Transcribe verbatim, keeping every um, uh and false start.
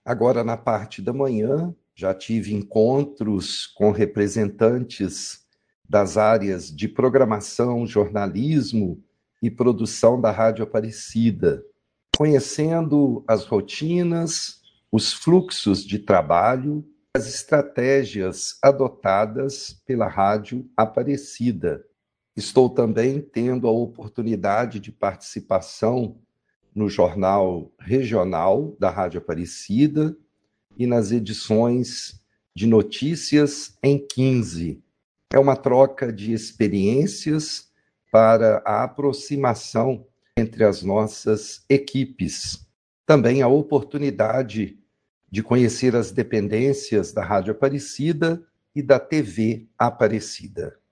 Agora, na parte da manhã, já tive encontros com representantes das áreas de programação, jornalismo e produção da Rádio Aparecida, conhecendo as rotinas, os fluxos de trabalho, as estratégias adotadas pela Rádio Aparecida. Estou também tendo a oportunidade de participação no Jornal Regional da Rádio Aparecida e nas edições de notícias em quinze. É uma troca de experiências para a aproximação entre as nossas equipes. Também a oportunidade de conhecer as dependências da Rádio Aparecida e da T V Aparecida.